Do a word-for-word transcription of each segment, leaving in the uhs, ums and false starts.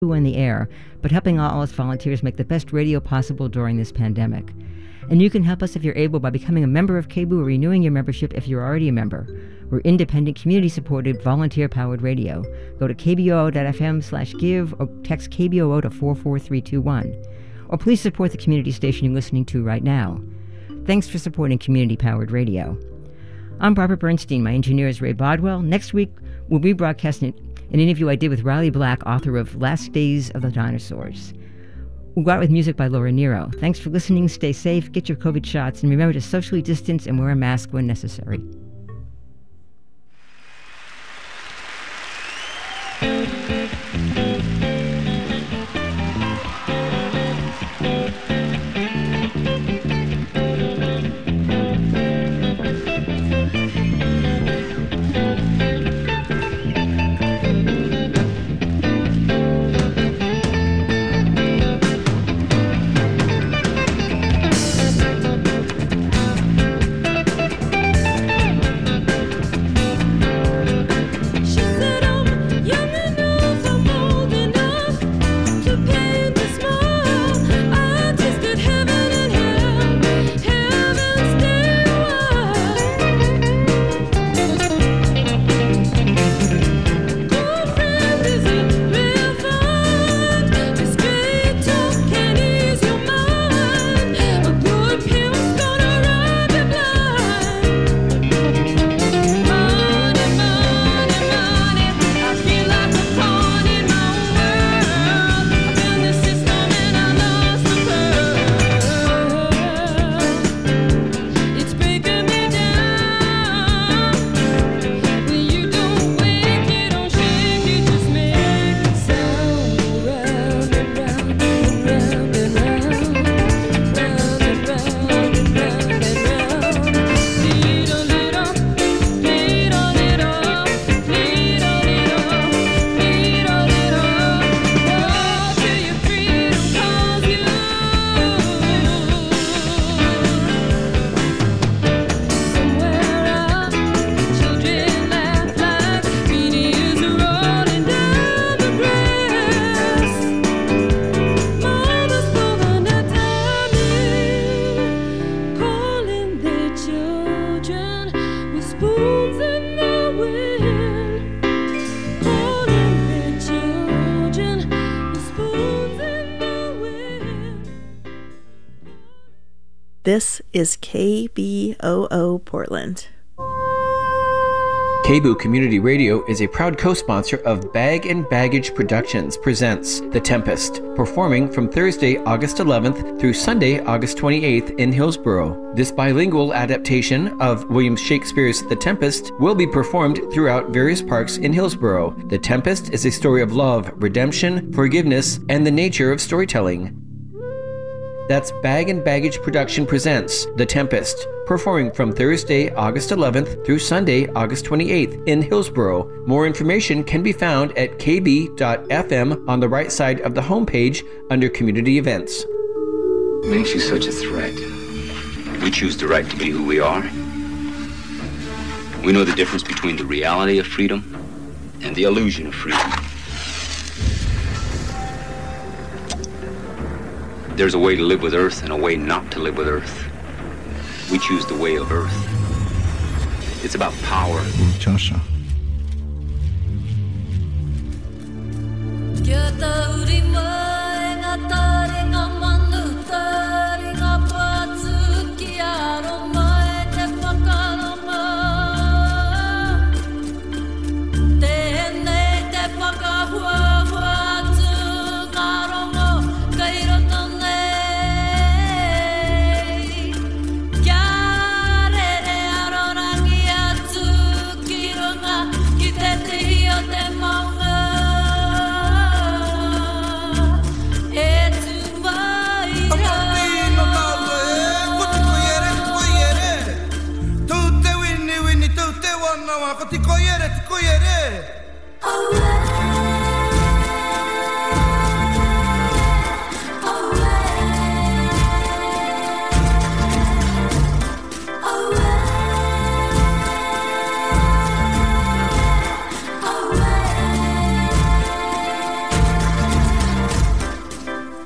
on the air, but helping all us volunteers make the best radio possible during this pandemic. And you can help us if you're able by becoming a member of K B O or renewing your membership if you're already a member. We're independent, community-supported, volunteer-powered radio. Go to kbo.fm slash give or text K B O O to four four three two one. Or please support the community station you're listening to right now. Thanks for supporting community-powered radio. I'm Barbara Bernstein. My engineer is Ray Bodwell. Next week, we'll be broadcasting an interview I did with Riley Black, author of Last Days of the Dinosaurs. We'll go out with music by Laura Nero. Thanks for listening. Stay safe, get your COVID shots, and remember to socially distance and wear a mask when necessary. This is K B O O Portland. K B O Community Radio is a proud co-sponsor of Bag and Baggage Productions presents The Tempest, performing from Thursday, August eleventh through Sunday, August twenty-eighth in Hillsborough. This bilingual adaptation of William Shakespeare's The Tempest will be performed throughout various parks in Hillsborough. The Tempest is a story of love, redemption, forgiveness, and the nature of storytelling. That's Bag and Baggage Production presents The Tempest, performing from Thursday, August eleventh through Sunday, August twenty-eighth in Hillsborough. More information can be found at k b dot f m on the right side of the homepage under Community Events. Makes you such a threat. We choose the right to be who we are. We know the difference between the reality of freedom and the illusion of freedom. There's a way to live with Earth and a way not to live with Earth. We choose the way of Earth. It's about power. Quiero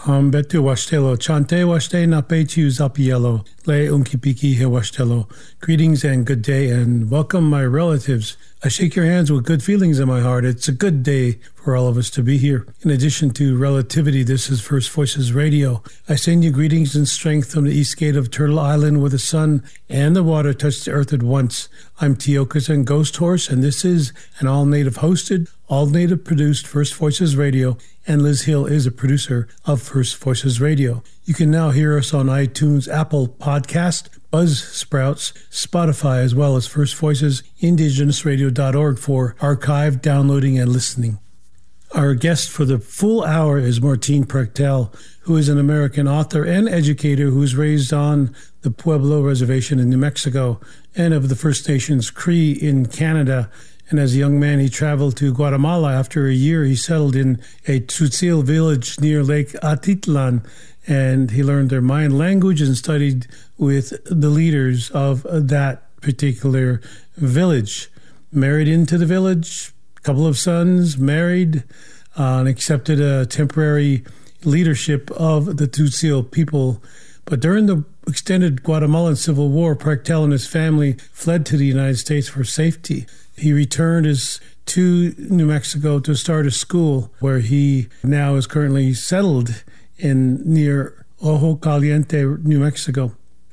Um, betu washtelo, chante washte na pechu zapielo, le unkipiki he washtelo. Greetings and good day, and welcome, my relatives. I shake your hands with good feelings in my heart. It's a good day for all of us to be here. In addition to relativity, this is First Voices Radio. I send you greetings and strength from the east gate of Turtle Island, where the sun and the water touch the earth at once. I'm Teokas and Ghost Horse, and this is an all-native hosted, all-native produced First Voices Radio, and Liz Hill is a producer of First Voices Radio. You can now hear us on iTunes, Apple Podcast, Buzzsprouts, Spotify, as well as First Voices Indigenous Radio dot org for archive, downloading, and listening. Our guest for the full hour is Martine Prechtel, who is an American author and educator who was raised on the Pueblo Reservation in New Mexico and of the First Nations Cree in Canada. And as a young man, he traveled to Guatemala. After a year, he settled in a Tzotzil village near Lake Atitlan, and he learned their Mayan language and studied with the leaders of that particular village. Married into the village, a couple of sons, married, uh, and accepted a temporary leadership of the Tzotzil people. But during the extended Guatemalan Civil War, Prechtel and his family fled to the United States for safety. He returned his, to New Mexico to start a school where he now is currently settled in near Ojo Caliente, New Mexico.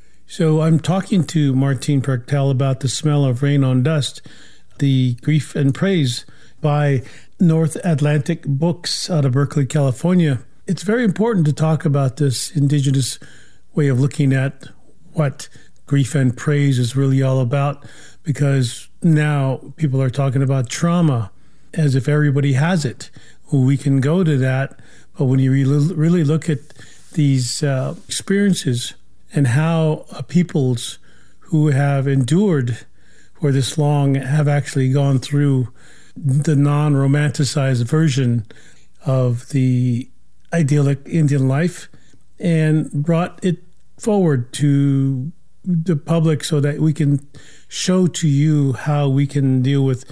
So I'm talking to Martine Prechtel about The Smell of Rain on Dust, the Grief and Praise by North Atlantic Books out of Berkeley, California. It's very important to talk about this indigenous way of looking at what grief and praise is really all about, because now people are talking about trauma as if everybody has it. We can go to that, but when you really, really look at these uh, experiences and how uh, peoples who have endured for this long have actually gone through the non-romanticized version of the idyllic Indian life and brought it forward to the public so that we can show to you how we can deal with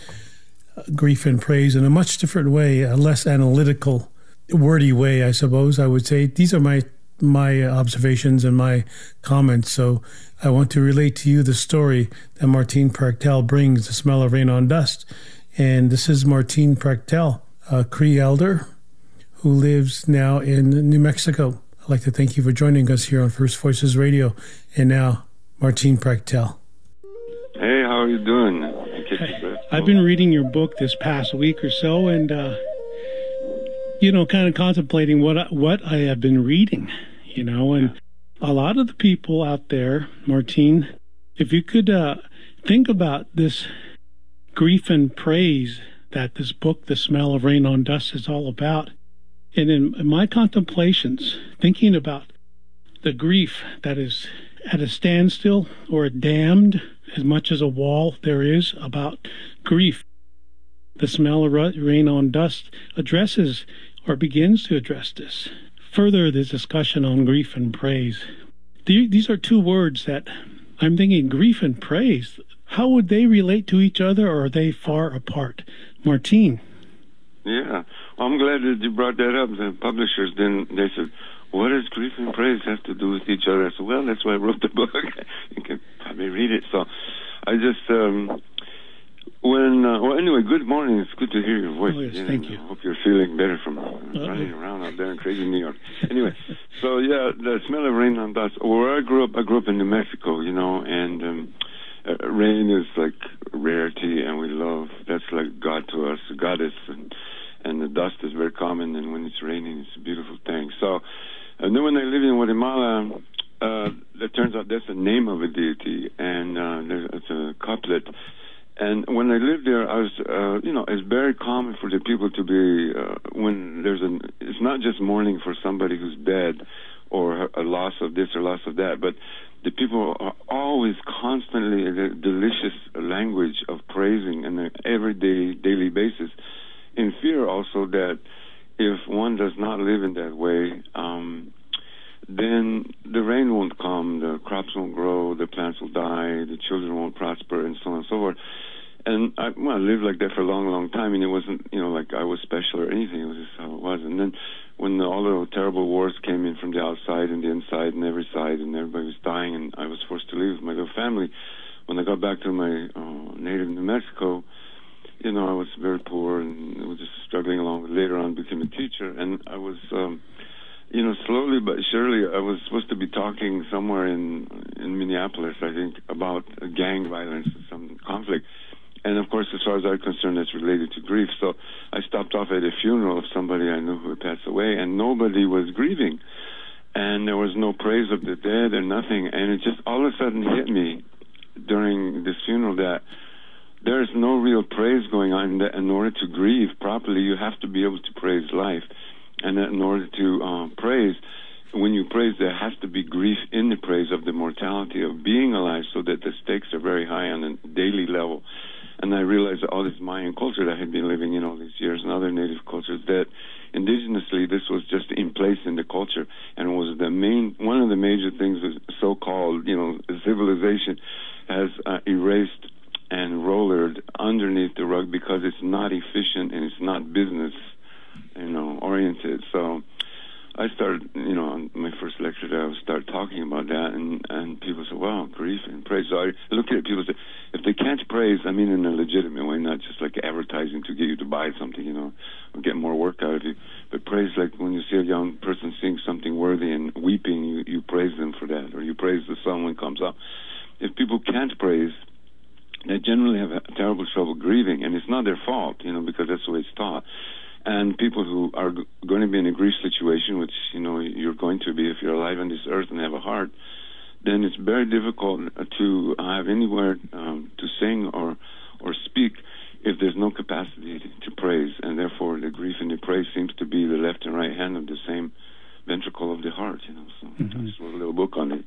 grief and praise in a much different way, a less analytical, wordy way, I suppose I would say. These are my my observations and my comments. So I want to relate to you the story that Martine Prechtel brings, The Smell of Rain on Dust. And this is Martine Prechtel, a Cree elder who lives now in New Mexico. I'd like to thank you for joining us here on First Voices Radio. And now, Martine Prechtel. Hey, how are you doing? I've been reading your book this past week or so, and, uh, you know, kind of contemplating what I, what I have been reading, you know, and a lot of the people out there, Martine, if you could uh, think about this grief and praise that this book, The Smell of Rain on Dust, is all about. And in, in my contemplations, thinking about the grief that is at a standstill or damned as much as a wall there is about grief, The Smell of Rain on Dust addresses or begins to address this. Further, this discussion on grief and praise. These are two words that I'm thinking, grief and praise. How would they relate to each other, or are they far apart? Martine. Yeah, well, I'm glad that you brought that up. The publishers, then they said, what does grief and praise have to do with each other? I said, well, that's why I wrote the book. You can probably read it. So I just, um, when, uh, well, anyway, good morning. It's good to hear your voice. Oh, yes, thank you. I hope you're feeling better from uh, Uh-oh. running around out there in crazy New York. Anyway, so yeah, The Smell of Rain on Dust. Where I grew up, I grew up in New Mexico, you know, and um, uh, rain is like rarity, and we love, that's like God to us, a goddess, and, and the dust is very common, and when it's raining, it's a beautiful thing. So, and then when I lived in Guatemala, uh, it turns out that's the name of a deity, and uh, there's, it's a couplet. And when I lived there, I was, uh, you know, it's very common for the people to be, uh, when there's an, it's not just mourning for somebody who's dead or a loss of this or loss of that, but the people are always constantly in a delicious language of praising on an everyday, daily basis, in fear also that if one does not live in that way, um, then the rain won't come, the crops won't grow, the plants will die, the children won't prosper, and so on and so forth. And I, well, I lived like that for a long, long time, and it wasn't, you know, like I was special or anything. It was just how it was. And then when the, all the terrible wars came in from the outside and the inside and every side, and everybody was dying, and I was forced to leave with my little family, when I got back to my uh, native New Mexico, you know, I was very poor and was just struggling along. Later on, became a teacher, and I was, um, you know, slowly but surely, I was supposed to be talking somewhere in in Minneapolis, I think, about gang violence, some conflict. And, of course, as far as I'm concerned, it's related to grief. So I stopped off at a funeral of somebody I knew who had passed away, and nobody was grieving. And there was no praise of the dead or nothing. And it just all of a sudden hit me during this funeral that there's no real praise going on. That in order to grieve properly, you have to be able to praise life. And that in order to um, praise, when you praise, there has to be grief in the praise of the mortality of being alive, so that the stakes are very high on a daily level. And I realized that all this Mayan culture that I had been living in all these years and other native cultures, that indigenously this was just in place in the culture, and it was the main, one of the major things is so-called, you know, civilization has uh, erased and rollered underneath the rug because it's not efficient and it's not business, you know, oriented. So I started, you know, on my first lecture there, I would start talking about that, and, and people said, well, grief and praise. So I look at it, people say, if they can't praise, I mean in a legitimate way, not just like advertising to get you to buy something, you know, or get more work out of you, but praise, like when you see a young person sing something worthy and weeping, you, you praise them for that, or you praise the sun when it comes up. If people can't praise, they generally have a terrible trouble grieving, and it's not their fault, you know, because that's the way it's taught. And people who are g- going to be in a grief situation, which, you know, you're going to be if you're alive on this earth and have a heart, then it's very difficult to have anywhere um, to sing or or speak if there's no capacity to praise. And therefore, the grief and the praise seems to be the left and right hand of the same ventricle of the heart, you know. So mm-hmm. I just wrote a little book on it.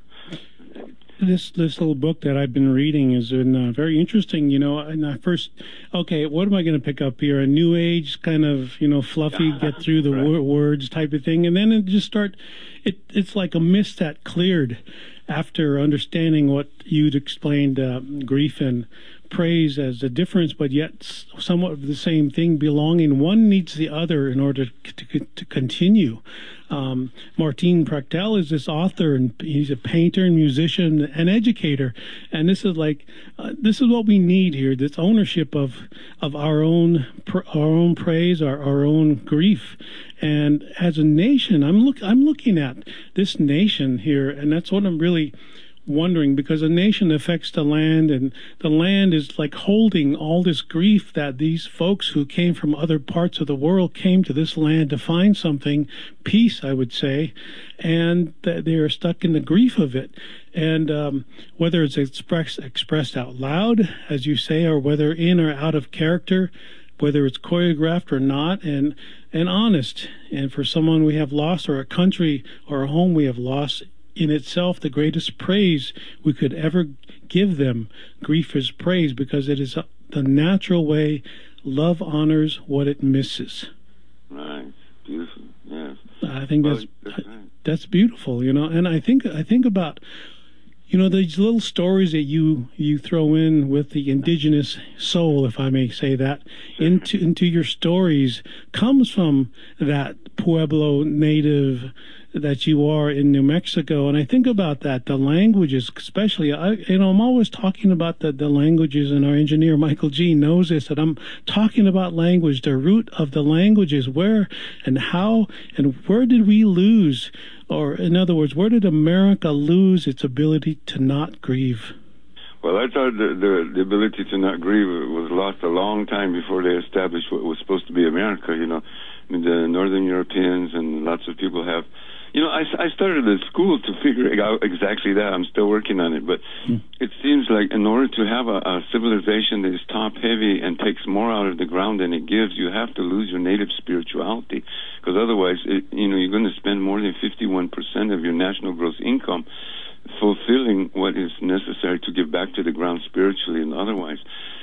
This this little book that I've been reading has been uh, very interesting, you know. And I first, okay, what am I going to pick up here? A new age kind of, you know, fluffy, get through the right. wor- words type of thing, and then it just start. It it's like a mist that cleared after understanding what you'd explained, uh, grief and praise as a difference, but yet somewhat of the same thing, belonging. One needs the other in order to, to, to continue. Um, Martin Prechtel is this author, and he's a painter and musician and educator. And this is like, uh, this is what we need here, this ownership of of our own our own praise, our, our own grief. And as a nation, I'm look I'm looking at this nation here, and that's what I'm really wondering, because a nation affects the land, and the land is like holding all this grief that these folks who came from other parts of the world came to this land to find something, peace, I would say, and they are stuck in the grief of it. And um, whether it's expressed expressed out loud, as you say, or whether in or out of character, whether it's choreographed or not, and and honest. And for someone we have lost, or a country or a home we have lost, in itself the greatest praise we could ever give them. Grief is praise, because it is the natural way love honors what it misses. Right. Beautiful. Yes. I think well, that's that's, right. that's beautiful, you know. And I think I think about, you know, these little stories that you you throw in with the indigenous soul, if I may say that, into into your stories, comes from that Pueblo native that you are in New Mexico. And I think about that, the languages, especially, I, you know, I'm always talking about the, the languages, and our engineer, Michael G, knows this, that I'm talking about language, the root of the languages, where and how and where did we lose, or in other words, where did America lose its ability to not grieve? Well, I thought the, the, the ability to not grieve was lost a long time before they established what was supposed to be America, you know. I mean, the Northern Europeans and lots of people have, you know, I, I started at school to figure out exactly that. I'm still working on it. But mm. it seems like in order to have a, a civilization that is top-heavy and takes more out of the ground than it gives, you have to lose your native spirituality. Because otherwise, it, you know, you're going to spend more than fifty-one percent of your national gross income fulfilling what is necessary to give back to the ground spiritually and otherwise.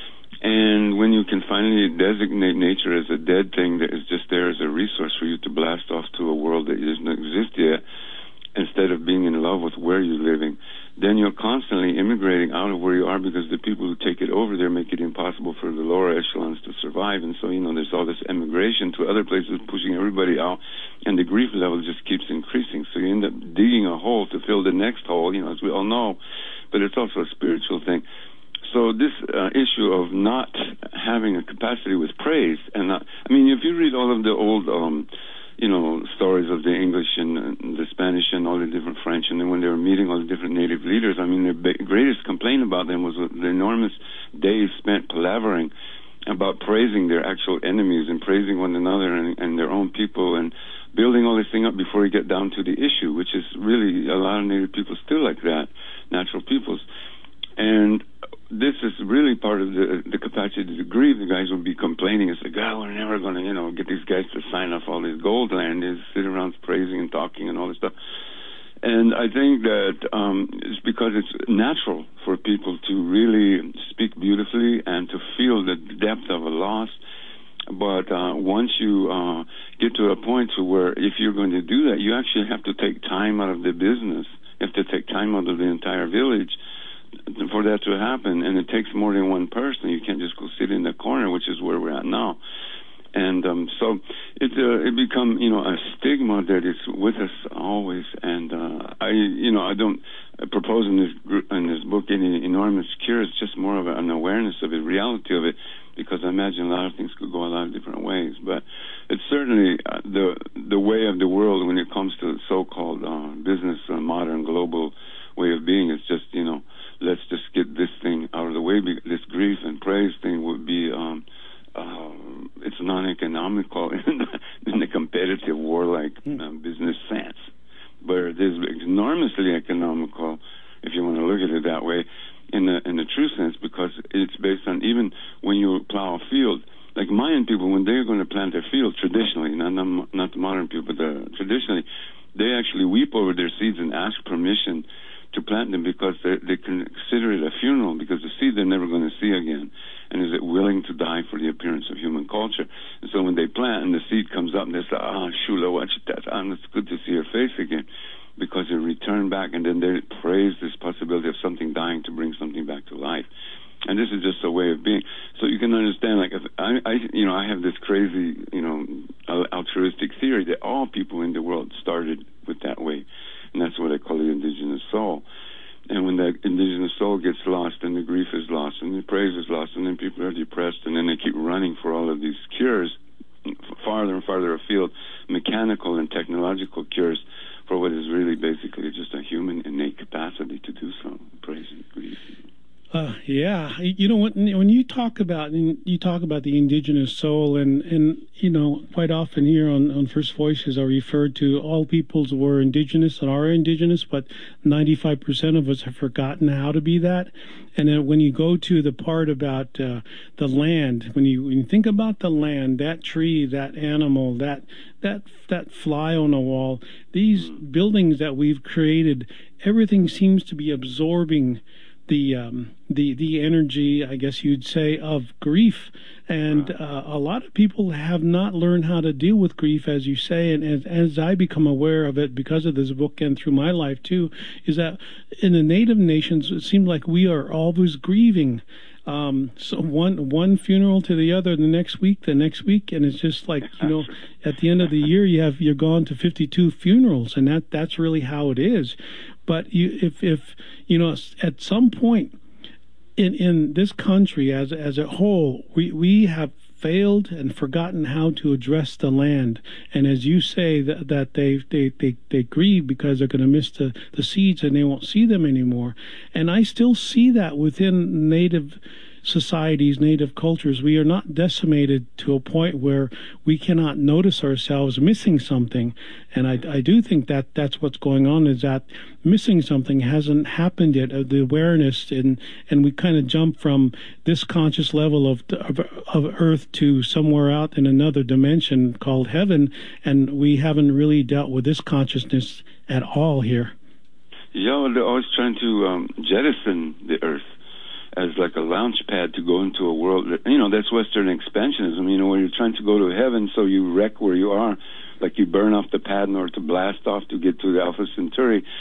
And when you can finally designate nature as a dead thing that is just there as a resource for you to blast off to a world that doesn't exist yet, instead of being in love with where you're living, then you're constantly immigrating out of where you are because the people who take it over there make it impossible for the lower echelons to survive. And so, you know, there's all this emigration to other places, pushing everybody out, and the grief level just keeps increasing. So you end up digging a hole to fill the next hole, you know, as we all know. But it's also a spiritual thing. So this uh, issue of not having a capacity with praise, and not, I mean, if you read all of the old, um, you know, stories of the English and, and the Spanish and all the different French, and then when they were meeting all the different native leaders, I mean, their ba- greatest complaint about them was the enormous days spent palavering about praising their actual enemies and praising one another and, and their own people and building all this thing up before you get down to the issue, which is really a lot of native people still like that, natural peoples. And this is really part of the the capacity to grieve. The guys will be complaining. It's like, God, we're never going to, you know, get these guys to sign off all this gold land. Is sit around praising and talking and all this stuff. And I think that um, it's because it's natural for people to really speak beautifully and to feel the depth of a loss. But uh, once you uh, get to a point to where if you're going to do that, you actually have to take time out of the business. You have to take time out of the entire village for that to happen, and it takes more than one person. You can't just go sit in the corner, which is where we're at now. And um, so it uh, it become, you know, a stigma that is with us always. And uh, I, you know, I don't propose in this group, in this book any enormous cure. It's just more of an awareness of the reality of it, because I imagine a lot of things could go a lot of different ways. But it's certainly uh, the the way of the world when it comes to so-called uh, business, uh, modern global way of being. It's just, you know, let's just get this thing out of the way. This grief and praise thing would be, um, uh, it's non-economical in the, in the competitive, warlike uh, business sense. But it is enormously economical, if you want to look at it that way, in the, in the true sense, because it's based on, even when you plow a field, like Mayan people, when they're going to plant their field, traditionally, not, not, not the modern people, but the, traditionally, they actually weep over their seeds and ask permission to plant them, because they, they consider it a funeral, because the seed they're never going to see again. And is it willing to die for the appearance of human culture? And so when they plant and the seed comes up, and they say, ah, oh, Shula, watch that. Ah, it's good to see your face again, because they return back, and then they praise this possibility of something dying to bring something back to life. And this is just a way of being. So you can understand, like, if I, I, you know, I have this crazy, you know, altruistic theory that all people in the world started with that way. And that's what I call the indigenous soul. And when that indigenous soul gets lost, and the grief is lost, and the praise is lost, and then people are depressed, and then they keep running for all of these cures, farther and farther afield, mechanical and technological cures, for what is really basically just a human innate capacity to do so, praise and grief. Uh, yeah, you know, when, when you talk about you talk about the indigenous soul, and, and you know, quite often here on, on First Voices are referred to all peoples were indigenous and are indigenous, but ninety-five percent of us have forgotten how to be that. And then when you go to the part about uh, the land, when you, when you think about the land, that tree, that animal, that that that fly on the wall, these buildings that we've created, everything seems to be absorbing the um, the the energy, I guess you'd say, of grief. And uh, a lot of people have not learned how to deal with grief, as you say, and as, as I become aware of it because of this book and through my life too, is that in the Native nations, it seems like we are always grieving. Um, so one one funeral to the other, the next week, the next week, and it's just like, you know, at the end of the year, you have you're gone to fifty-two funerals, and that that's really how it is. But you, if if you know, at some point in in this country as as a whole, we we have failed and forgotten how to address the land. And as you say, that that they they they, they grieve because they're going to miss the the seeds and they won't see them anymore. And I still see that within Native societies, Native cultures. We are not decimated to a point where we cannot notice ourselves missing something. And I, I do think that that's what's going on, is that missing something hasn't happened yet, uh, the awareness, and and we kind of jump from this conscious level of, of of earth to somewhere out in another dimension called heaven, and we haven't really dealt with this consciousness at all here. Yeah, they're always trying to um, jettison the earth as like a launch pad to go into a world that, you know, that's Western expansionism, you know, where you're trying to go to heaven, so you wreck where you are, like you burn off the pad in order to blast off to get to the Alpha Centauri.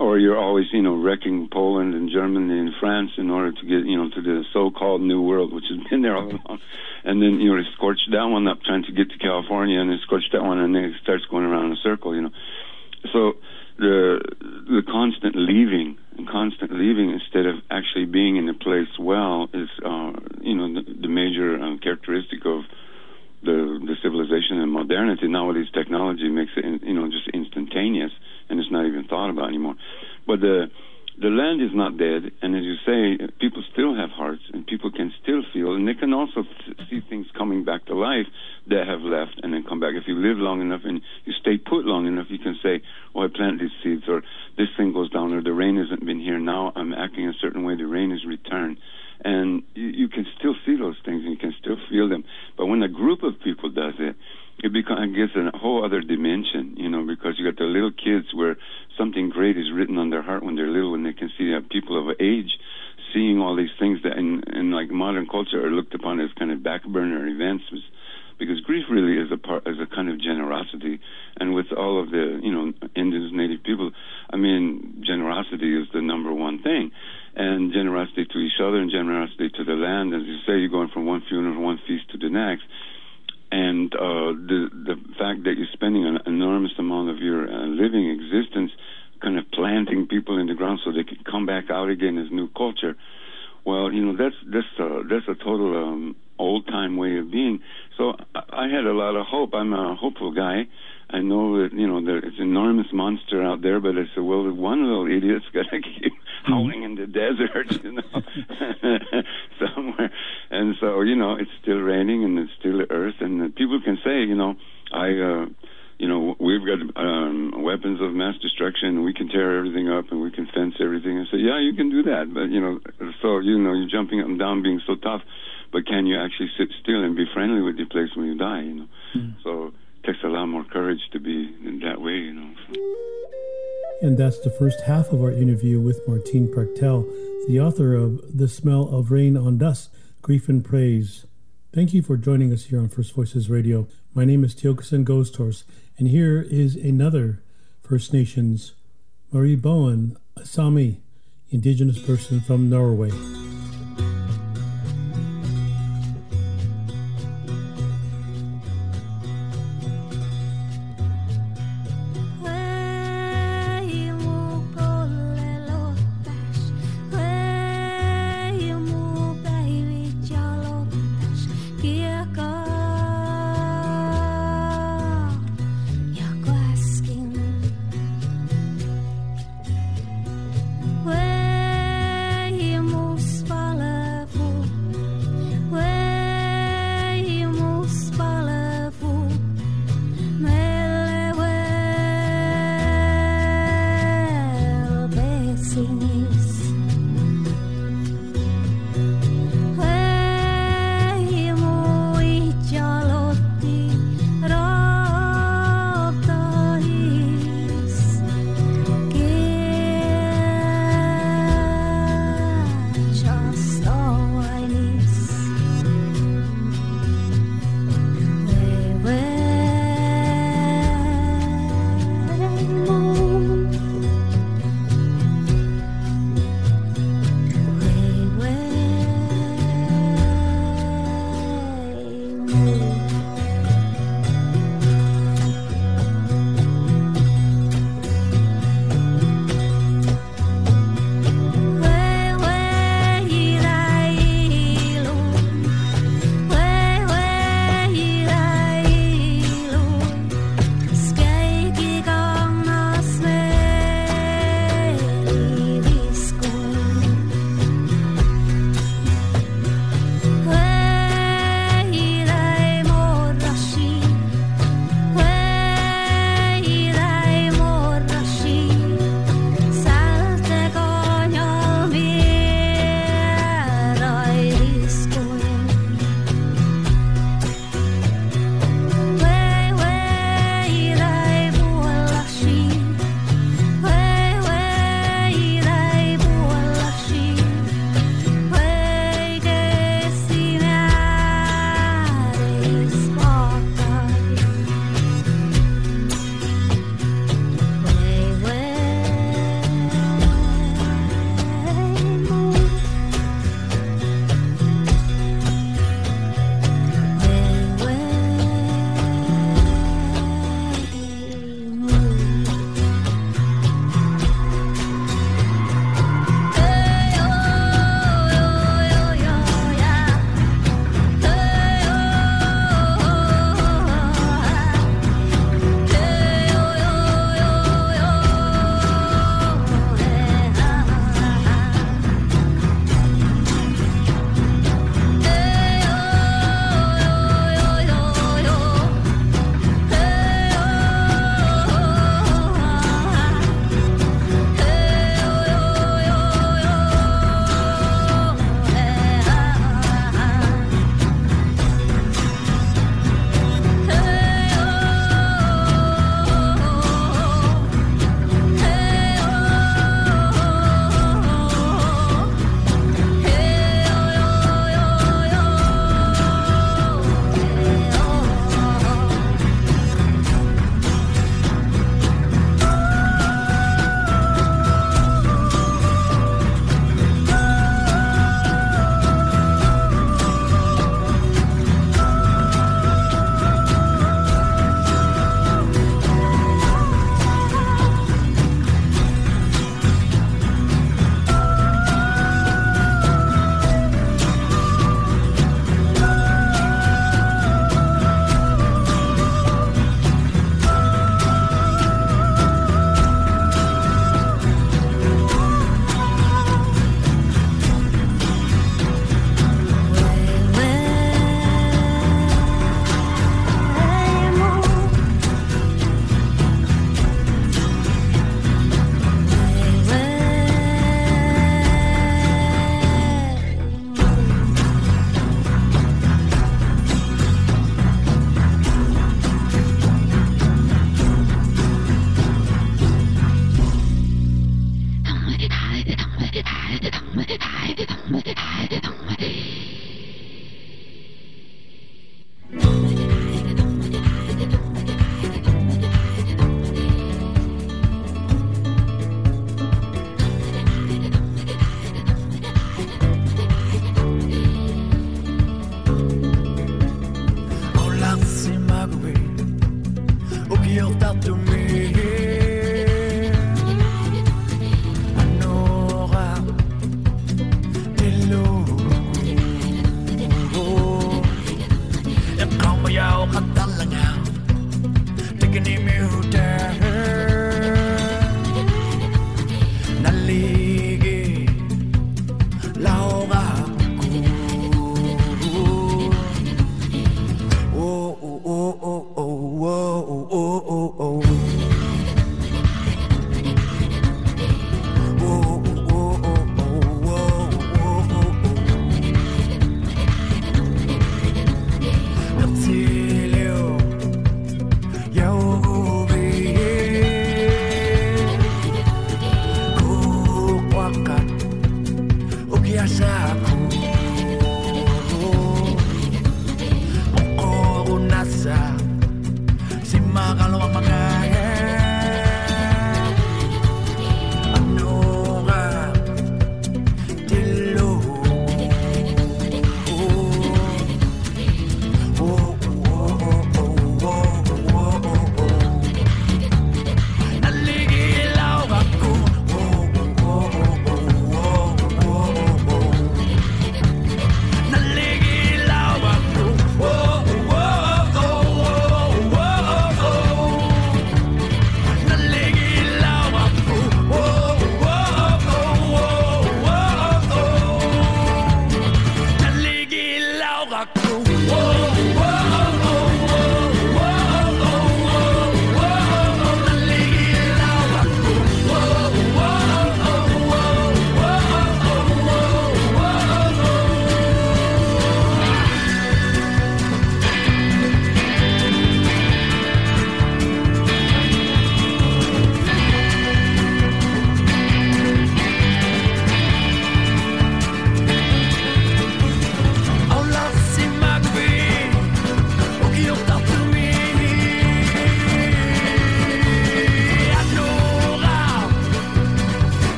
or you're always, you know, wrecking Poland and Germany and France in order to get, you know, to the so-called New World, which has been there all along. And then, you know, scorch that one up trying to get to California, and then scorch that one, and then it starts going around in a circle, you know. So the the constant leaving and constant leaving instead of actually being in a place well is, uh, you know, the, the major um, characteristic of the the civilization and modernity. Nowadays, technology makes it, you know, just instantaneous, and it's not even thought about anymore. But the the land is not dead, and as you say, people still have hearts, and people can still feel, and they can also see things coming back to life that have left and then come back. If you live long enough and you stay put long enough, you can say, oh, I planted these seeds, or this thing goes down, or the rain hasn't been here, now I'm acting a certain way, the rain has returned. And you, you can still see those things, and you can still feel them. But when a group of people does it, it becomes, it gets a whole other dimension, you know, because you got the little kids where something great is written on their heart when they're little, and they can see that people of age seeing all these things that in, in like modern culture are looked upon as kind of back burner events, because grief really is a part, is a kind of generosity. And with all of the, you know, Indians, Native people, I mean, generosity is the number one thing. And generosity to each other and generosity to the land. As you say, you're going from one funeral, one feast to the next. And uh, the the fact that you're spending an enormous amount of your uh, living existence kind of planting people in the ground so they can come back out again as new culture. Well, you know, that's that's uh, that's a total um, old-time way of being. So I, I had a lot of hope. I'm a hopeful guy. I know that, you know, there's an enormous monster out there, but I said, well, one little idiot's got to keep howling in the desert, you know, somewhere. And so, you know, it's still raining and it's still the earth, and uh, people can say, you know, I, uh, you know, we've got um, weapons of mass destruction, and we can tear everything up, and we can fence everything. And say, yeah, you can do that, but, you know, so, you know, you're jumping up and down, being so tough, but can you actually sit still and be friendly with your place when you die, you know? Mm. So it takes a lot more courage to be in that way, you know. And that's the first half of our interview with Martine Prechtel, the author of The Smell of Rain on Dust, Grief and Praise. Thank you for joining us here on First Voices Radio. My name is Tiokasin Ghosthorse, and here is another First Nations, Marie Bowen, a Sami, indigenous person from Norway. Way you move.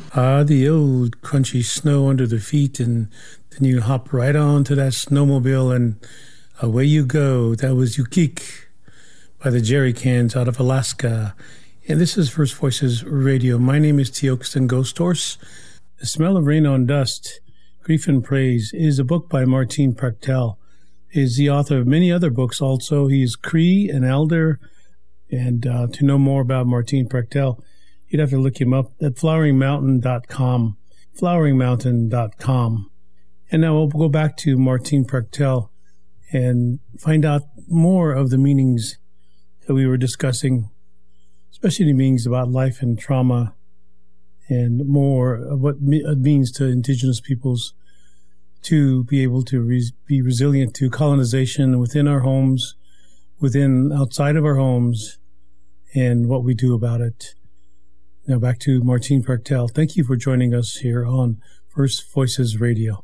Ah, the old crunchy snow under the feet, and then you hop right onto that snowmobile and away you go. That was Yukik by the Jerry Cans out of Alaska. And this is First Voices Radio. My name is Teoxton Ghost Horse. The Smell of Rain on Dust, Grief and Praise is a book by Martin Prechtel. He is the author of many other books also. He is Cree, an elder. And uh, to know more about Martin Prechtel, you'd have to look him up at flowering mountain dot com. flowering mountain dot com. And now we'll go back to Martin Prechtel and find out more of the meanings that we were discussing, especially the meanings about life and trauma, and more of what it means to indigenous peoples to be able to re- be resilient to colonization within our homes, within outside of our homes, and what we do about it. Now back to Martin Prechtel. Thank you for joining us here on First Voices Radio.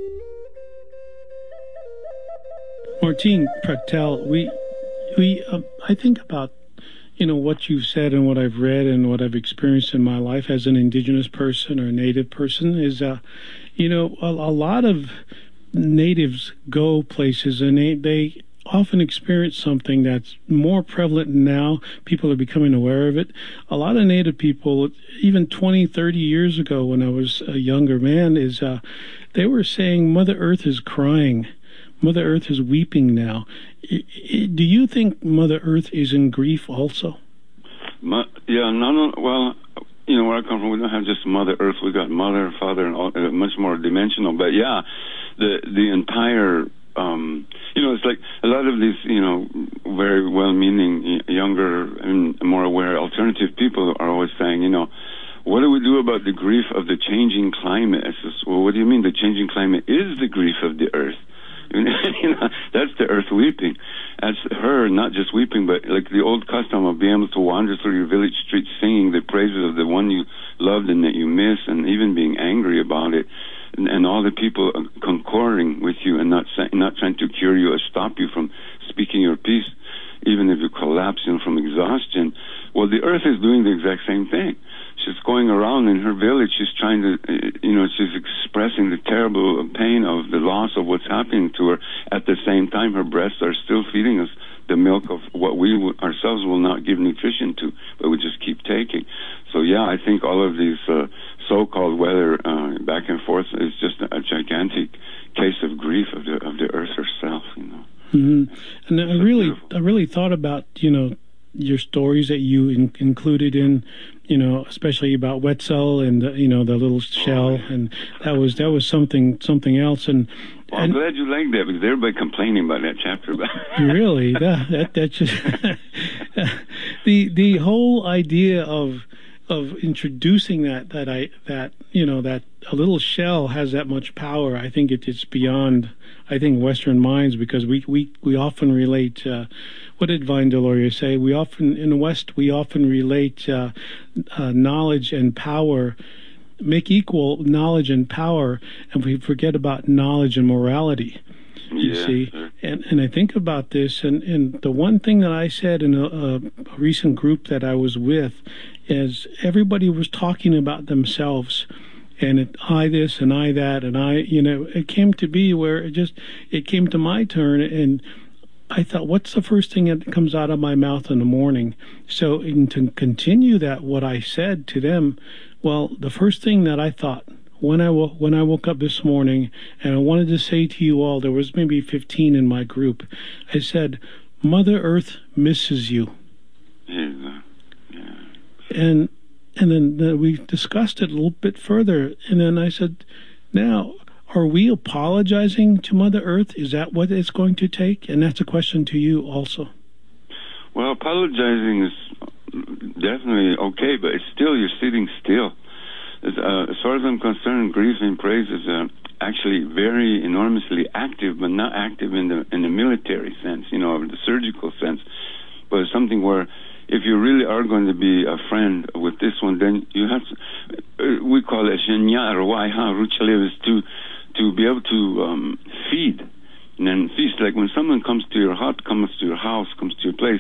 Martin Prechtel, we, we, uh, I think about, you know, what you've said and what I've read and what I've experienced in my life as an indigenous person or a native person is, uh, you know, a, a lot of natives go places and they, they often experience something that's more prevalent now. People are becoming aware of it. A lot of native people, even twenty, thirty years ago when I was a younger man, is uh, they were saying Mother Earth is crying. Mother Earth is weeping now. Do you think Mother Earth is in grief also? Ma- yeah, no, no, well, you know, where I come from, we don't have just Mother Earth. We got Mother, Father, and all, uh, much more dimensional. But yeah, the the entire, um, you know, it's like a lot of these, you know, very well-meaning, younger and more aware alternative people are always saying, you know, what do we do about the grief of the changing climate? I says, well, what do you mean the changing climate is the grief of the Earth? You know, that's the Earth weeping. That's her not just weeping, but like the old custom of being able to wander through your village streets singing the praises of the one you loved and that you miss, and even being angry about it, and, and all the people concording with you and not not trying to cure you or stop you from speaking your piece, even if you collapse, you know, from exhaustion. Well, the Earth is doing the exact same thing. She's going around in her village. She's trying to, you know, she's expressing the terrible pain of the loss of what's happening to her. At the same time, her breasts are still feeding us the milk of what we ourselves will not give nutrition to, but we just keep taking. So, yeah, I think all of these uh, so-called weather uh, back and forth is just a gigantic case of grief of the of the Earth herself, you know. Mm-hmm. And I really, I really thought about, you know, your stories that you in, included in, you know, especially about Wetzel and the, you know, the little shell, oh, and that was that was something something else. And, well, I'm and, glad you liked that because everybody complaining about that chapter. Really, that that, that just the the whole idea of of introducing that that I that you know that a little shell has that much power. I think it, it's beyond, I think, Western minds, because we we we often relate. Uh, what did Vine Deloria say? We often in the West we often relate uh, uh, knowledge and power, make equal knowledge and power, and we forget about knowledge and morality. You yeah, see, sure. and and I think about this, and and the one thing that I said in a, a recent group that I was with is everybody was talking about themselves. And it, I this and I that and I, you know, it came to be where it just, it came to my turn, and I thought, what's the first thing that comes out of my mouth in the morning? So and to continue that, what I said to them, well, the first thing that I thought when I wo- when I woke up this morning, and I wanted to say to you all, there was maybe fifteen in my group, I said, Mother Earth misses you. Yeah. Yeah. And And then, then we discussed it a little bit further. And then I said, now, are we apologizing to Mother Earth? Is that what it's going to take? And that's a question to you also. Well, apologizing is definitely okay, but it's still, you're sitting still. As, uh, as far as I'm concerned, grief and praise is uh, actually very enormously active, but not active in the in the military sense, you know, the surgical sense. But it's something where if you really are going to be a friend with this one, then you have to, uh, we call it shenya or waiha, ruchalev, is to, to be able to um, feed and then feast. Like when someone comes to your hut, comes to your house, comes to your place,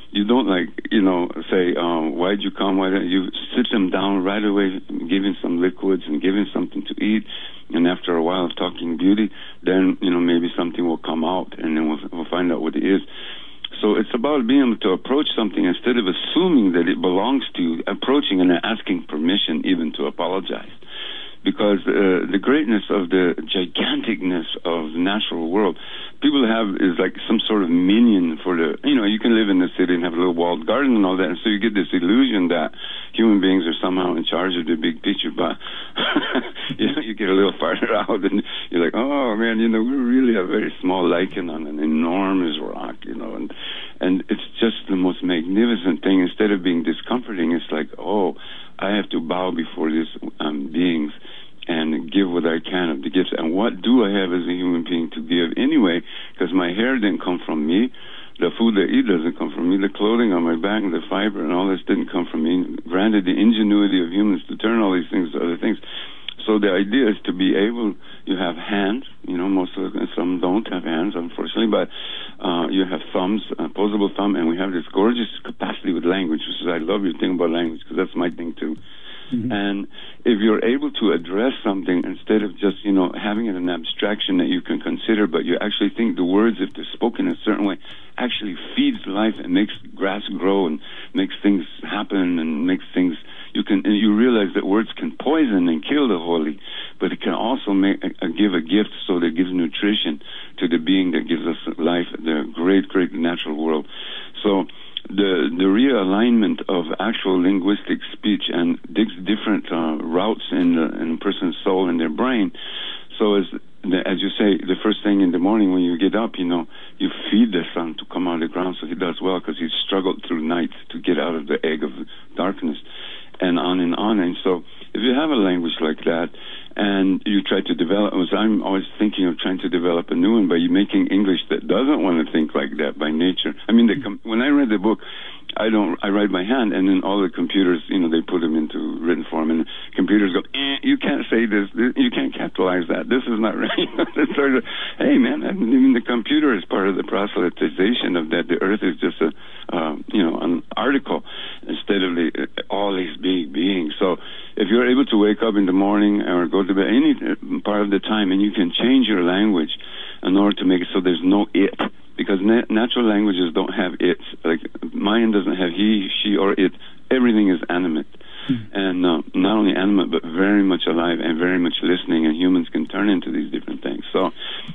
you don't like, you know, say, um, why'd you come? Why don't you sit them down right away, giving some liquids and giving something to eat. And after a while of talking beauty, then, you know, maybe something will come out, and then we'll, we'll find out what it is. So it's about being able to approach something instead of assuming that it belongs to you, approaching and asking permission even to apologize. Because uh, the greatness of the giganticness of the natural world, people have is like some sort of minion for the, you know, you can live in the city and have a little walled garden and all that, and so you get this illusion that human beings are somehow in charge of the big picture, but you know, you get a little farther out and you're like, oh man, you know, we're really a very small lichen on an enormous rock, you know, and and it's just the most magnificent thing. Instead of being discomforting, it's like, oh, I have to bow before these um, beings and give what I can of the gifts. And what do I have as a human being to give anyway? Because my hair didn't come from me. The food I eat doesn't come from me. The clothing on my back and the fiber and all this didn't come from me. Granted, the ingenuity of humans to turn all these things to other things. So the idea is to be able, you have hands, you know, most of the, some don't have hands, unfortunately, but uh, you have thumbs, opposable thumb, and we have this gorgeous capacity with language, which is, I love your thing about language, because that's my thing too. Mm-hmm. And if you're able to address something instead of just, you know, having it an abstraction that you can consider, but you actually think the words, if they're spoken a certain way, actually feeds life and makes grass grow and makes things happen and makes things, you can, and you realize that words can poison and kill the holy, but it can also make, uh, give a gift so that it gives nutrition to the being that gives us life, the great, great natural world. So, the the realignment of actual linguistic speech and digs different uh, routes in, the, in a person's soul and their brain. So as the, as you say, the first thing in the morning when you get up, you know, you feed the sun to come out of the ground so he does well, because he's struggled through night to get out of the egg of darkness, and on and on. And so if you have a language like that, and you try to develop, as I'm always thinking of trying to develop a new one by making English that doesn't want to think like that by nature. I mean, the com- when I read the book, I don't, I write by hand, and then all the computers, you know, they put them into written form, and computers go, eh, you can't say this, you can't capitalize that, this is not right. It's sort of, hey man, I mean, the computer is part of the proselytization of that. The earth is just a, uh, you know, an article instead of the, all these big beings. So if you're able to wake up in the morning or go to bed any part of the time, and you can change your language in order to make it so there's no it, because na- natural languages don't have it. Like mine doesn't have he, she, or it. Everything is animate, mm. and uh, not only animate but very much alive and very much listening. And humans can turn into these different things. So,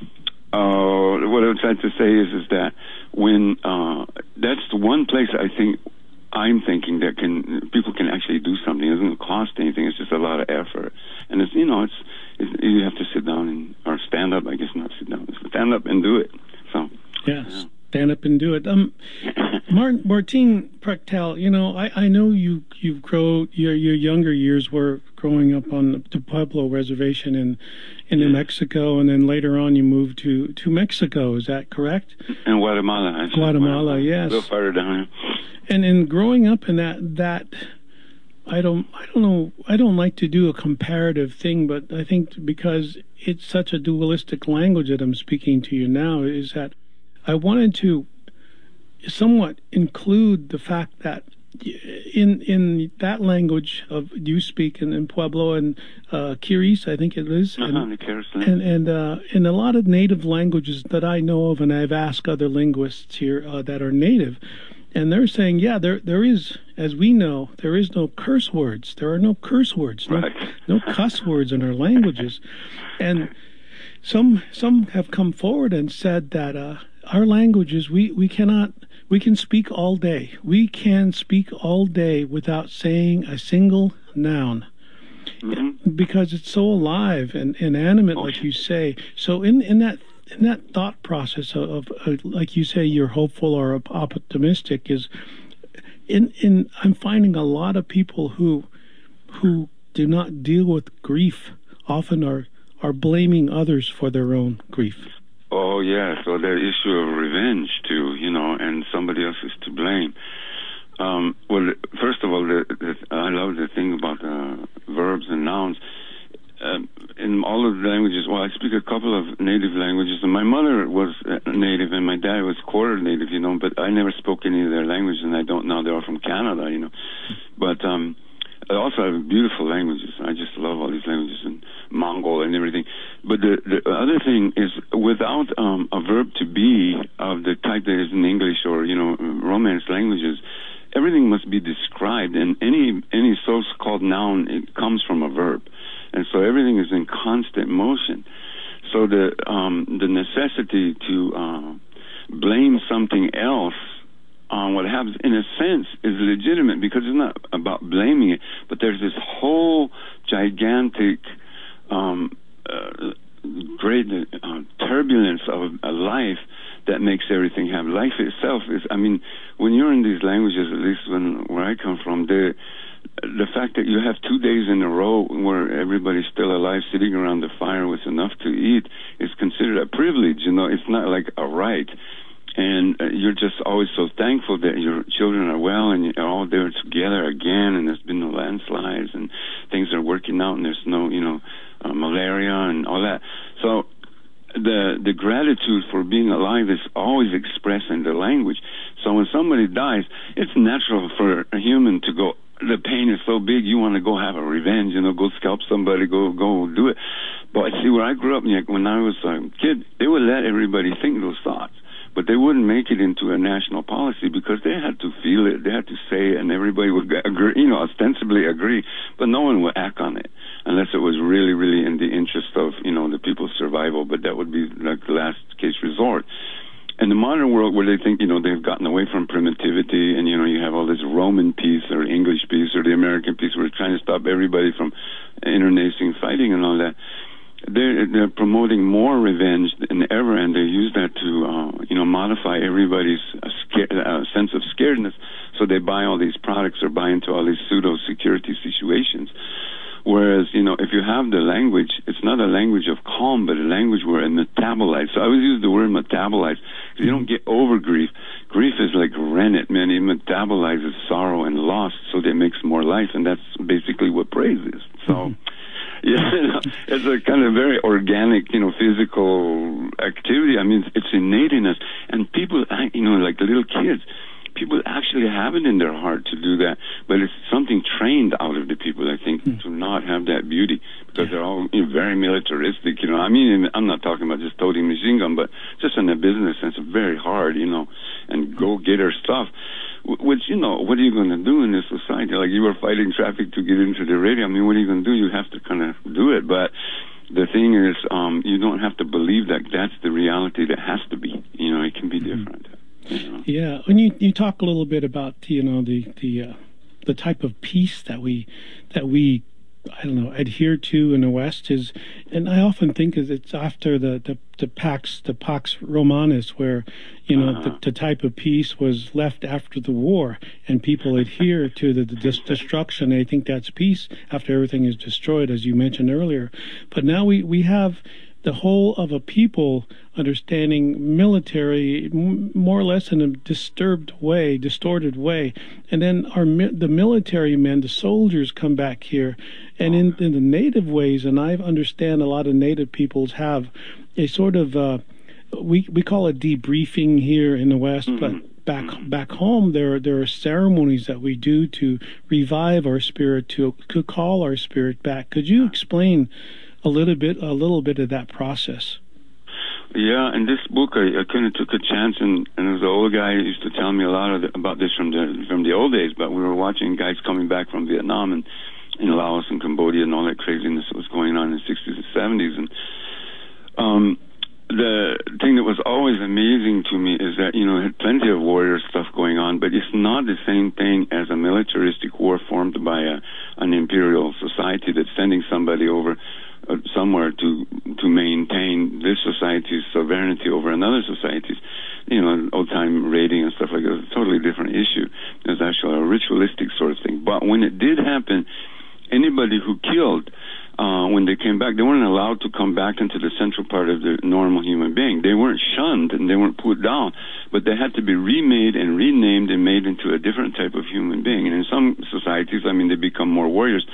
uh, what I'm trying to say is, is that when uh, that's the one place I think I'm thinking that can people can actually do something. It doesn't cost anything. It's just a lot of effort, and it's you know it's, it's you have to sit down and or stand up. I guess not sit down. Stand up and do it. So. Yes, yeah. Stand up and do it. Um, Martin, Martin Prechtel, you know, I, I know you you've grown your your younger years were growing up on the Pueblo Reservation in in New Mexico, and then later on you moved to, to Mexico. Is that correct? In Guatemala. Actually. Guatemala, yes. A little farther down here. And in growing up in that that. I don't I don't know I don't like to do a comparative thing, but I think because it's such a dualistic language that I'm speaking to you now, is that I wanted to somewhat include the fact that in in that language of you speak in, in Pueblo and uh, Kiris, I think it is, and uh-huh, and, and uh, in a lot of native languages that I know of, and I've asked other linguists here uh, that are native. And they're saying, yeah, there there is, as we know, there is no curse words. There are no curse words, no, right. no cuss words in our languages. And some some have come forward and said that uh, our languages, we, we cannot, we can speak all day. We can speak all day without saying a single noun. Mm-hmm. Because it's so alive and inanimate, oh. like you say. So in, in that in that thought process of, of, of, like you say, you're hopeful or optimistic, is in in I'm finding a lot of people who who do not deal with grief often are are blaming others for their own grief. Oh yeah, so that issue of revenge too, you know, and somebody else is to blame. Um, well, first of all, the, the, I love the thing about uh, verbs and nouns. Uh, in all of the languages, well, I speak speak a couple of native languages. And my mother was native, and my dad was quarter native, you know. But I never spoke any of their language, and I don't now. They're all from Canada, you know. But um, I also have beautiful languages. I just love all these languages, and Mongol and everything. But the, the other thing is, without um, a verb to be of the type that is in English or, you know, Romance languages, everything must be described, and any any so-called noun, it comes from a verb. And so everything is in constant motion. So the um, the necessity to uh, blame something else on what happens, in a sense, is legitimate, because it's not about blaming it, but there's this whole gigantic, um, uh, great uh, turbulence of a life that makes everything happen. Life itself is, I mean, when you're in these languages, at least when where I come from, the the fact that you have two days in a row where everybody's still alive, sitting around the fire with enough to eat, is considered a privilege. You know, it's not like a right. And uh, you're just always so thankful that your children are well and you're all there together again, and there's been no landslides and things are working out, and there's no, you know, uh, malaria and all that. So the the gratitude for being alive is always expressed in the language. So when somebody dies, it's natural for a human to go, the pain is so big, you want to go have a revenge, you know, go scalp somebody, go go do it. But see, where I grew up, when I was a kid, they would let everybody think those thoughts, but they wouldn't make it into a national policy because they had to feel it, they had to say it, and everybody would agree, you know, ostensibly agree, but no one would act on it unless it was really, really in the interest of, you know, the people's survival. But that would be like the last case resort. In the modern world, where they think, you know, they've gotten away from primitivity, and, you know, you have all this Roman peace or English peace or the American peace, where they're trying to stop everybody from internecine fighting and all that, they're, they're promoting more revenge than ever, and they use that to, uh, you know, modify everybody's uh, scare, uh, sense of scaredness, so they buy all these products or buy into all these pseudo-security situations. Whereas, you know, if you have the language, it's not a language of calm, but a language where it metabolites. So I always use the word metabolize, because you don't get over grief. Grief is like rennet, man. It metabolizes sorrow and loss, so that it makes more life, and that's basically what praise is. So, mm-hmm. yeah, it's a kind of very organic, you know, physical activity. I mean, it's innate in us. And people, you know, like little kids, people actually have it in their heart to do that, but it's something trained out of the people, I think, mm. to not have that beauty, because yeah. they're all, you know, very militaristic, you know. I mean, I'm not talking about just toting machine gun, but just in a business sense, very hard, you know, and go-getter stuff, which, you know, what are you going to do in this society? Like, you were fighting traffic to get into the radio. I mean, what are you going to do? You have to kind of do it, but the thing is, um, you don't have to believe that that's the reality that has to be. You know, it can be mm-hmm. different. You know? Yeah, when you you talk a little bit about, you know, the the uh, the type of peace that we that we I don't know adhere to in the West is, and I often think is it's after the the, the Pax the Pax Romanus, where, you know, uh-huh. the, the type of peace was left after the war, and people adhere to the, the destruction. They think that's peace after everything is destroyed, as you mentioned earlier. But now we we have the whole of a people understanding military m- more or less in a disturbed way, distorted way. And then our the military men, the soldiers, come back here. And in, in the native ways, and I understand a lot of native peoples have a sort of, uh, we we call it debriefing here in the West, mm-hmm. but back back home there, there are ceremonies that we do to revive our spirit, to, to call our spirit back. Could you explain a little bit, a little bit of that process? Yeah, in this book, I, I kind of took a chance, and, and there was an old guy who used to tell me a lot of the, about this from the from the old days. But we were watching guys coming back from Vietnam and in Laos and Cambodia and all that craziness that was going on in the sixties and seventies. And um, the thing that was always amazing to me is that, you know, it had plenty of warrior stuff going on, but it's not the same thing as a militaristic war formed by a, an imperial society that's sending somebody over Uh, somewhere to to maintain this society's sovereignty over another society's, you know, old-time raiding and stuff like that. It's a totally different issue. It's actually a ritualistic sort of thing. But when it did happen, anybody who killed, uh, when they came back, they weren't allowed to come back into the central part of the normal human being. They weren't shunned and they weren't put down, but they had to be remade and renamed and made into a different type of human being. And in some societies, I mean, they become more warriors.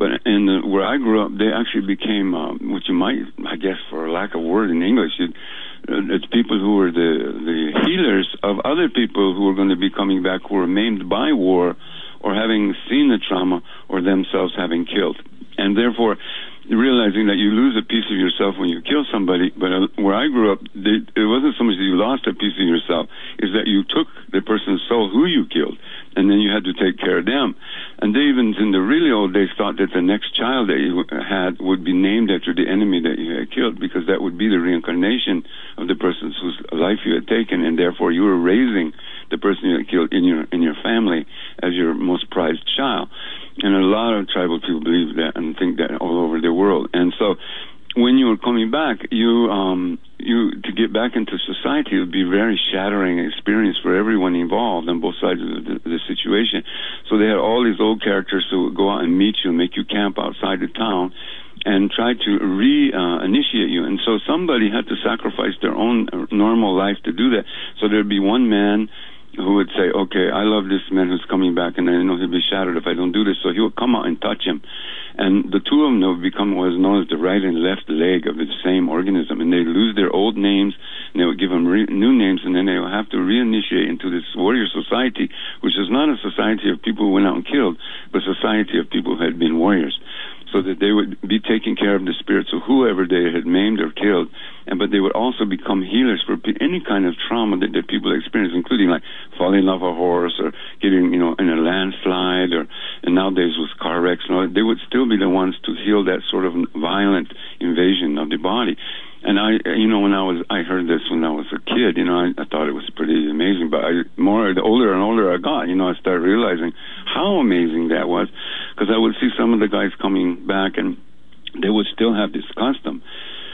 But in the, where I grew up, they actually became, um, what you might, I guess, for lack of a word in English, it, it's people who were the, the healers of other people who were going to be coming back who were maimed by war or having seen the trauma or themselves having killed. And therefore, realizing that you lose a piece of yourself when you kill somebody, but uh, where I grew up, they, it wasn't so much that you lost a piece of yourself, is that you took the person's soul who you killed, and then you had to take care of them. And they even, in the really old days, thought that the next child that you had would be named after the enemy that you had killed, because that would be the reincarnation of the person whose life you had taken, and therefore you were raising the person you had killed in your in your family as your most prized child. And a lot of tribal people believe that and think that all over the world. And so when you were coming back, you um, you to get back into society, it would be a very shattering experience for everyone involved on both sides of the, the situation. So they had all these old characters who would go out and meet you and make you camp outside the town and try to re-initiate uh, you. And so somebody had to sacrifice their own normal life to do that. So there'd be one man who would say, okay, I love this man who's coming back, and I know he'll be shattered if I don't do this. So he would come out and touch him. And the two of them would become what was known as the right and left leg of the same organism. And they'd lose their old names, and they would give them re- new names, and then they would have to reinitiate into this warrior society, which is not a society of people who went out and killed, but a society of people who had been warriors, so that they would be taking care of the spirits of whoever they had maimed or killed, and but they would also become healers for any kind of trauma that, that people experience, including like falling off a horse or getting, you know, in a landslide, or and nowadays with car wrecks and all that. They would still be the ones to heal that sort of violent invasion of the body. And I, you know, when I was, I heard this when I was a kid, you know, I, I thought it was pretty amazing. But I, more, the older and older I got, you know, I started realizing how amazing that was. Because I would see some of the guys coming back, and they would still have this custom.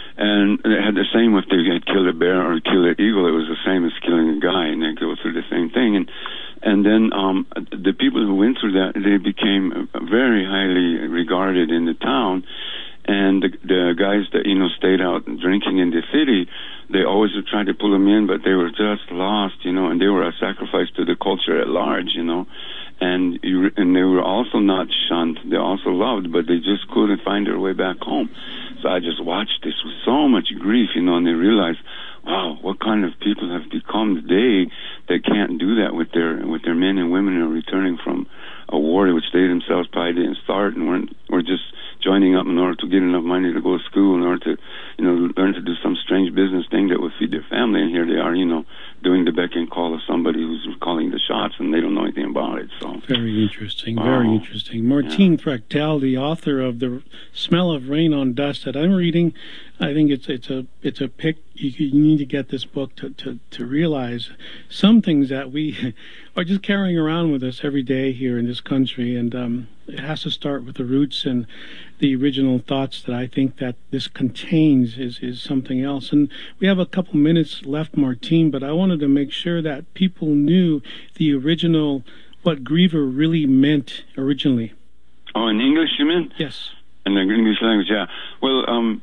And they had the same if they had killed a bear or killed an eagle. It was the same as killing a guy, and they go through the same thing. And and then um, the people who went through that, they became very highly regarded in the town. And the, the guys that, you know, stayed out drinking in the city, they always would try to pull them in, but they were just lost, you know, and they were a sacrifice to the culture at large, you know. And you, and they were also not shunned. They also loved, but they just couldn't find their way back home. So I just watched this with so much grief, you know, and they realized, wow, what kind of people have become today that can't do that with their with their men and women who are returning from a war which they themselves probably didn't start, and weren't, were just joining up in order to get enough money to go to school, in order to, you know, learn to do some strange business thing that would feed their family. And here they are, you know, doing the beck and call of somebody who's calling the shots, and they don't know anything about it. So very interesting, wow. very interesting. Martine Yeah. Fractal, the author of The Smell of Rain on Dust that I'm reading, I think it's it's a it's a pick. You, you need to get this book to, to, to realize some things that we are just carrying around with us every day here in this country, and um, it has to start with the roots and the original thoughts that I think that this contains is, is something else. And we have a couple minutes left, Martine, but I wanted to make sure that people knew the original, what Griever really meant originally. Oh, in English, you mean? Yes. In the English language, yeah. Well, um,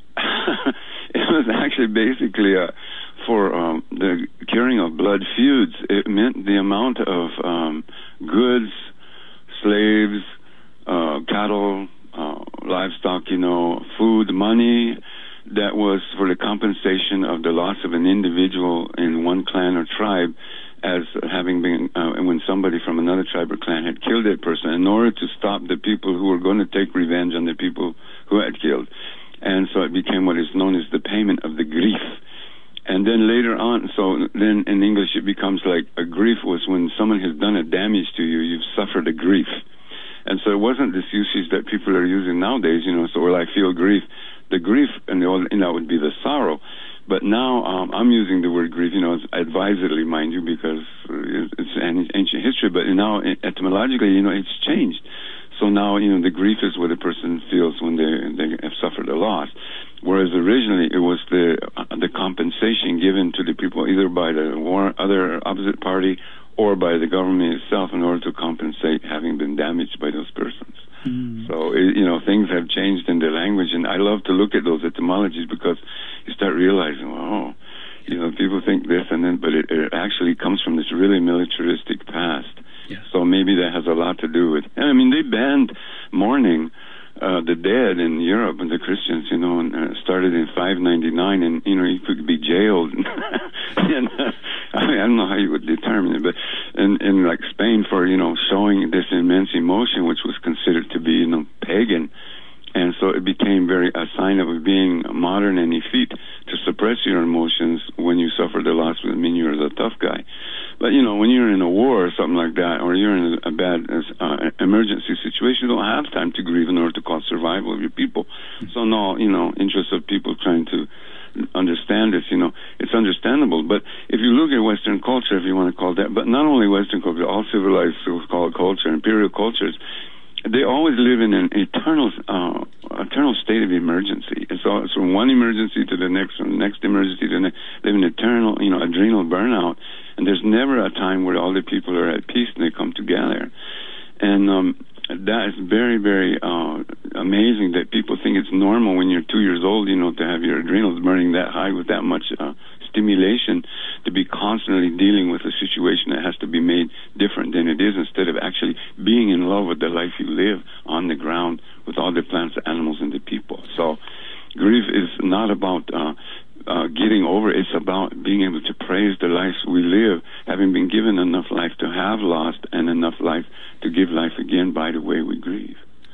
it was actually basically uh, for um, the curing of blood feuds. It meant the amount of um, goods, slaves, uh, cattle, uh, livestock, you know, food, money that was for the compensation of the loss of an individual in one clan or tribe, as having been, uh, when somebody from another tribe or clan had killed that person, in order to stop the people who were going to take revenge on the people who had killed. And so it became what is known as the payment of the grief. And then later on, so then in English it becomes like a grief was when someone has done a damage to you, you've suffered a grief. And so it wasn't this usage that people are using nowadays, you know, so well, I feel grief. The grief, and that would be the sorrow. But now um, I'm using the word grief, you know, advisedly, mind you, because it's an ancient history. But now, etymologically, you know, it's changed. So now, you know, the grief is what a person feels when they they have suffered a loss. Whereas originally it was the uh, the compensation given to the people either by the war, other opposite party or by the government itself in order to compensate having been damaged by those persons. Mm. So, it, you know, things have changed in the language, and I love to look at those etymologies because you start realizing, oh, you know, people think this, and then, but it, it actually comes from this really militaristic past. Yes. So maybe that has a lot to do with. I mean, they banned mourning uh, the dead in Europe and the Christians, you know, and uh, started in five ninety-nine, and you know you could be jailed. and uh, I mean, I don't know how you would determine it, but in, in like Spain for you know showing this immense emotion, which was considered to be you know pagan, and so it became very a sign of being modern and effete to suppress your emotions when you suffered a loss. Would mean you're the tough guy. But, you know, when you're in a war or something like that, or you're in a bad uh, emergency situation, you don't have time to grieve in order to call survival of your people. So, no, you know, interest of people trying to understand this, you know, it's understandable. But if you look at Western culture, if you want to call it that, but not only Western culture, all civilized so-called culture, imperial cultures, they always live in an eternal uh, eternal state of emergency. And so it's from one emergency to the next, from the next emergency to the next, they have an eternal, you know, adrenal burnout. And there's never a time where all the people are at peace and they come together. And um, that is very, very uh, amazing that people think it's normal when you're two years old, you know, to have your adrenals burning that high with that much uh, stimulation, to be constantly dealing with a situation that has to be made different than it is, instead of actually being in love with the life you live on the ground with all the plants, the animals, and the people. So grief is not about uh, uh, getting over. It's about being able to praise the lives we live, having been given enough life to have lost and enough life to give life again by the way we grieve.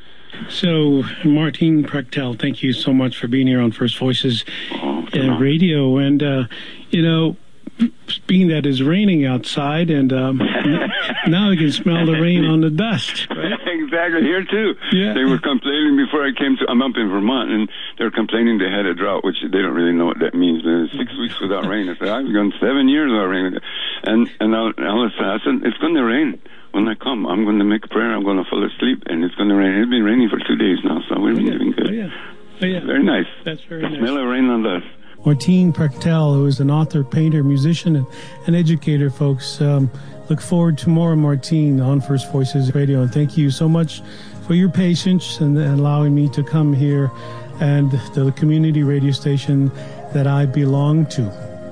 So, Martine Prechtel, thank you so much for being here on First Voices oh, uh, Radio. And, uh, you know, being that it's raining outside, and um, now we can smell the rain on the dust, right? Exactly, here too. Yeah. They were complaining before I came to, I'm up in Vermont, and they were complaining they had a drought, which they don't really know what that means. There's six weeks without rain. I said, I've gone seven years without rain. And, and I, I said, it's going to rain. When I come, I'm going to make a prayer, I'm going to fall asleep, and it's going to rain. It's been raining for two days now, so we're oh, yeah. doing good. Oh, yeah. Oh, yeah. Very nice. That's very the nice. Smell of rain on dust. Martine Prechtel, who is an author, painter, musician, and an educator, folks. Um, look forward to more, Martine, on First Voices Radio. And thank you so much for your patience and, and allowing me to come here and the community radio station that I belong to.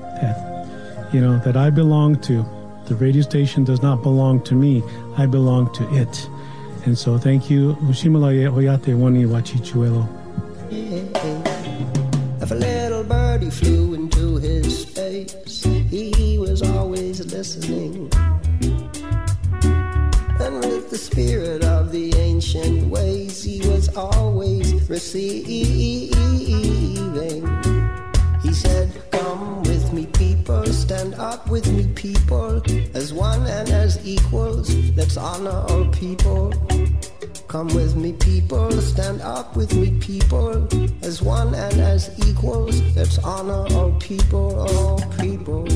That, you know, that I belong to. The radio station does not belong to me. I belong to it. And so thank you. Ushimala Oyate Wani Wachichuelo. If a little birdie flew into his space, he was always listening. And with the spirit of the ancient ways, he was always receiving. He said, come with me, people, stand up with me, people, as one and as equals, let's honor our people. Come with me, people, stand up with me, people, as one and as equals, let's honor our people, all people.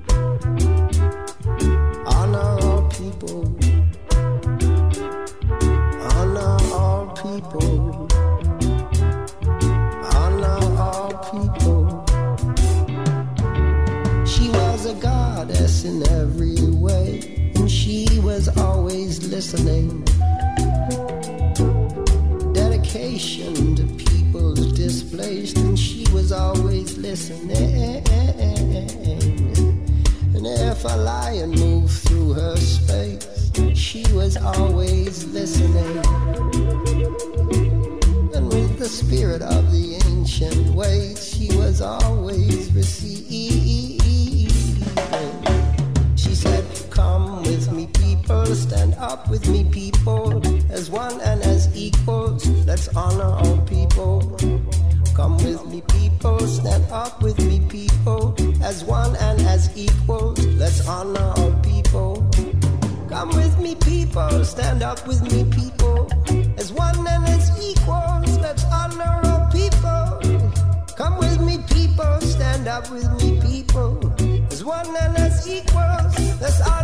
Honor our people. Honor our people. Honor our people. She was a goddess in every way, and she was always listening. Dedication to people's displaced, and she was always listening. And if a lion moved through her space, she was always listening. And with the spirit of the ancient ways, she was always receiving. She said, come with me, people, stand up with me, people, as one and as equals, let's honor our people. Come with me, people, stand up with me, people, as one and as equals, let's honor our people. Come with me, people, stand up with me, people, as one and as equals, let's honor our people. Come with me, people, stand up with me, people, as one and as equals, let's honor